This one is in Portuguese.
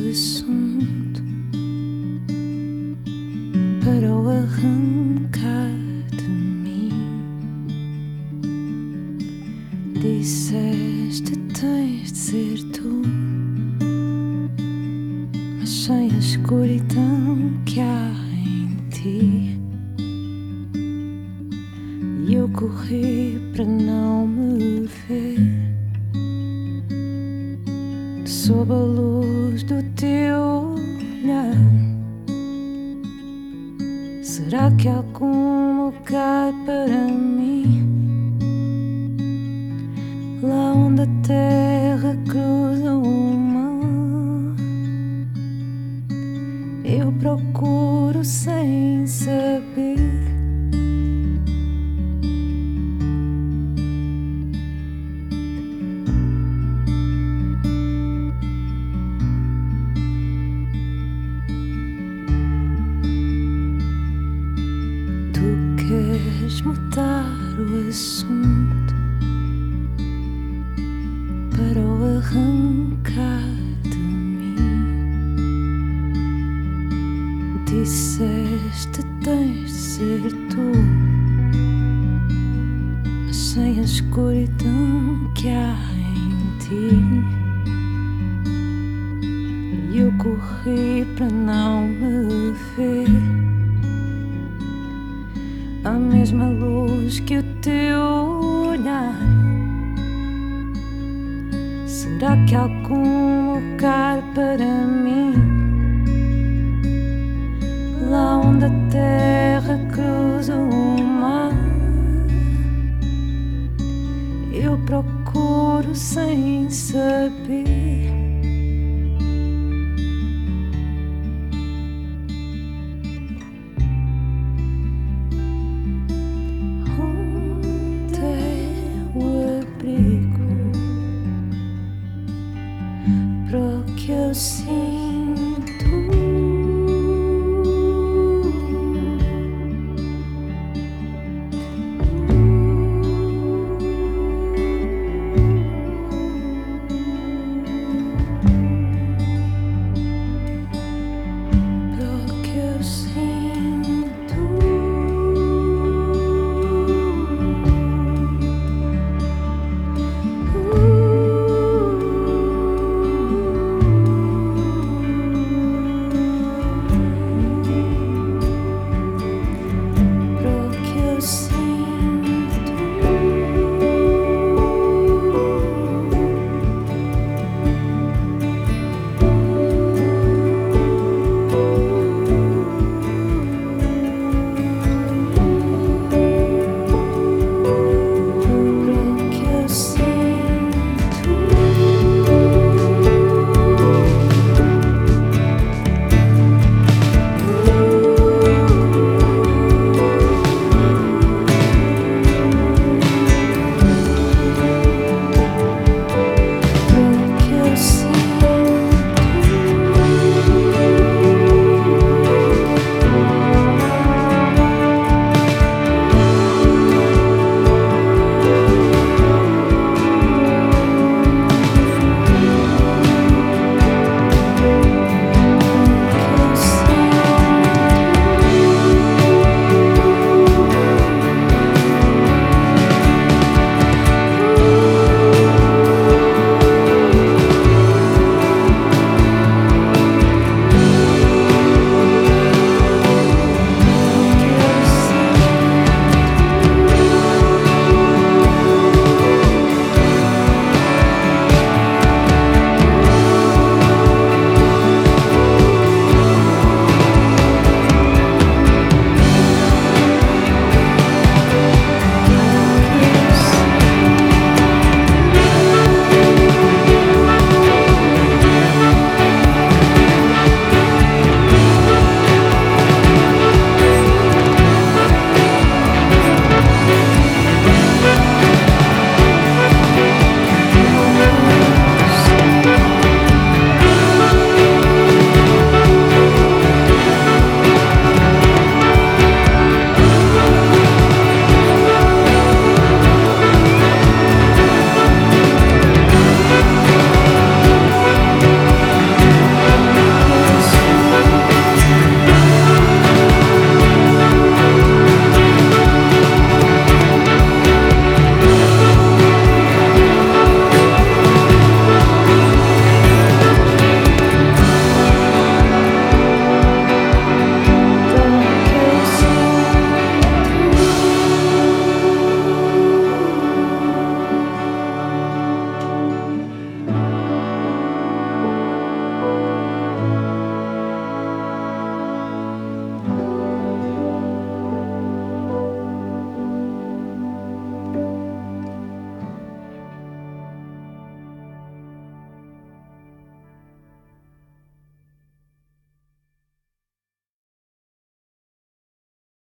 assunto para o arrancar de mim. Disseste tens de ser tu, mas sem a escuridão que há em ti. E eu corri para não me ver sob a luz do teu olhar. Será que há algum lugar para mim lá onde a terra cruza o mar? Eu procuro sem saber. Queres mudar o assunto para o arrancar de mim. Disseste tens de ser tu, mas sem a escuridão que há em ti. E eu corri para não me ver a mesma luz que o teu olhar. Será que há algum lugar para mim lá onde a terra cruza o mar? Eu procuro sem saber. Pro que eu sinto.